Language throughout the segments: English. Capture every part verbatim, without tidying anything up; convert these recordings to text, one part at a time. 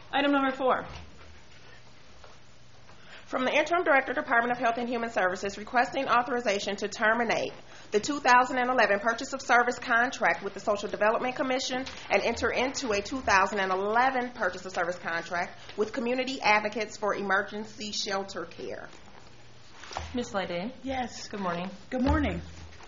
Item number four. From the Interim Director, Department of Health and Human Services, requesting authorization to terminate the two thousand eleven Purchase of Service contract with the Social Development Commission and enter into a two thousand eleven Purchase of Service contract with Community Advocates for Emergency Shelter Care. Miz Lyday. Yes. Good morning. Good morning.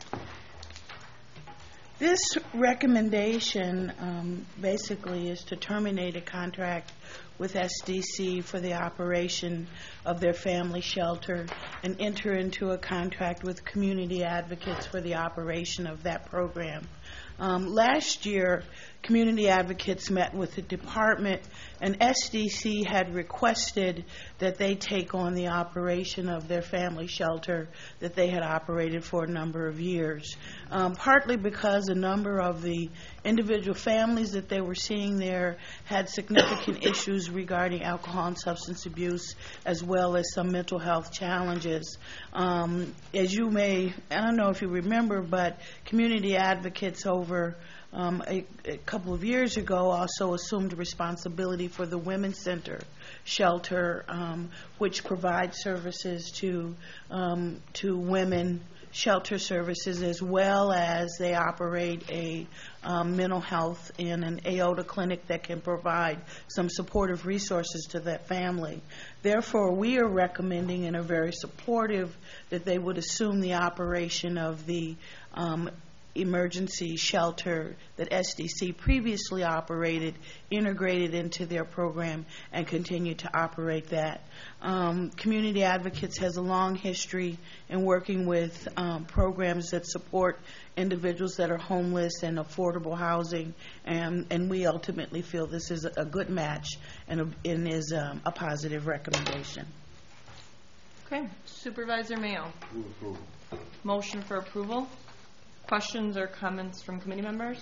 This recommendation um, basically is to terminate a contract with S D C for the operation of their family shelter and enter into a contract with Community Advocates for the operation of that program. Um, last year, Community Advocates met with the department, and S D C had requested that they take on the operation of their family shelter that they had operated for a number of years, um, partly because a number of the individual families that they were seeing there had significant issues regarding alcohol and substance abuse, as well as some mental health challenges. Um, as you may, I don't know if you remember, but Community Advocates over Um, a, a couple of years ago also assumed responsibility for the Women's Center shelter, um, which provides services to um, to women, shelter services, as well as they operate a um, mental health and an A O D A clinic that can provide some supportive resources to that family. Therefore, we are recommending and are very supportive that they would assume the operation of the um, emergency shelter that S D C previously operated, integrated into their program, and continue to operate that. Um, Community Advocates has a long history in working with um, programs that support individuals that are homeless and affordable housing, and, and we ultimately feel this is a good match and, a, and is um, a positive recommendation. Okay. Supervisor Mayo. Move approval. Motion for approval. Questions or comments from committee members?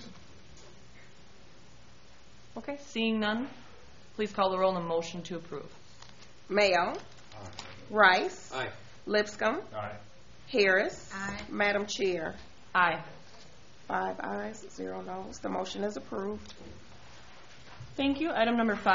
Okay, seeing none, please call the roll on the motion to approve. Mayo. Aye. Rice. Aye. Lipscomb. Aye. Harris. Aye. Madam Chair. Aye. Five ayes, zero noes. The motion is approved. Thank you. Item number five.